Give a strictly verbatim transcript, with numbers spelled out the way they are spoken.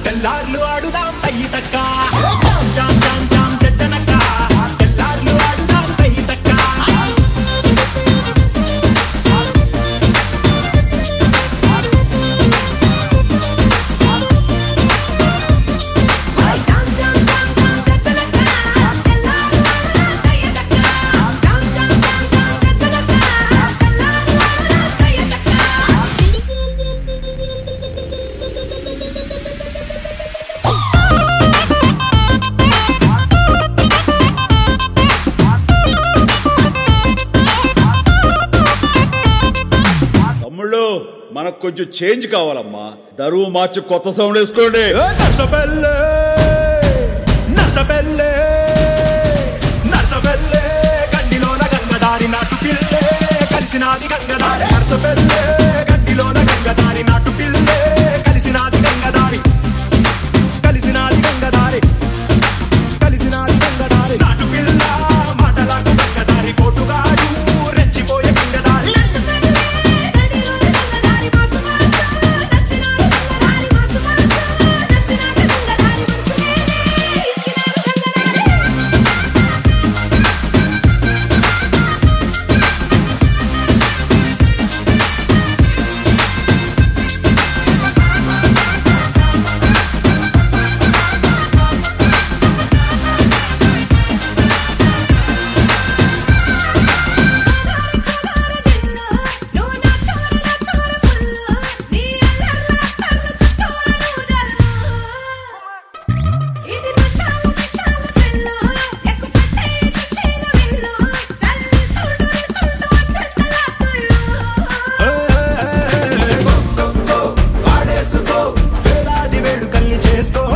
తెల్లార్లు ఆడుదాం తయ్యి తక్క జామ్ జామ్ జామ్ జామ్ జజ్జనక్క తెల్లార్లు ఆడుదాం తయ్యి తక్క మనకు కొంచెం చేంజ్ కావాలమ్మా. దరువు మార్చి కొత్త సౌండ్ వేసుకోండి. నర్సపల్లె నర్సపల్లె నర్సపల్లె గండిలోన గంగదారి నాటు పిల్లే కలిసినాది గంగదారి నర్సపల్లె గండిలోన గంగదారి నాటు పిల్లే కలిసినాది గంగదారి కలిసినాది గంగదారి కలిసినాది గంగదారి నాటు పిల్ల మాటలకు గంగదారి కోటుగాడు రెచ్చిపోయే గంగదారి చేసుకో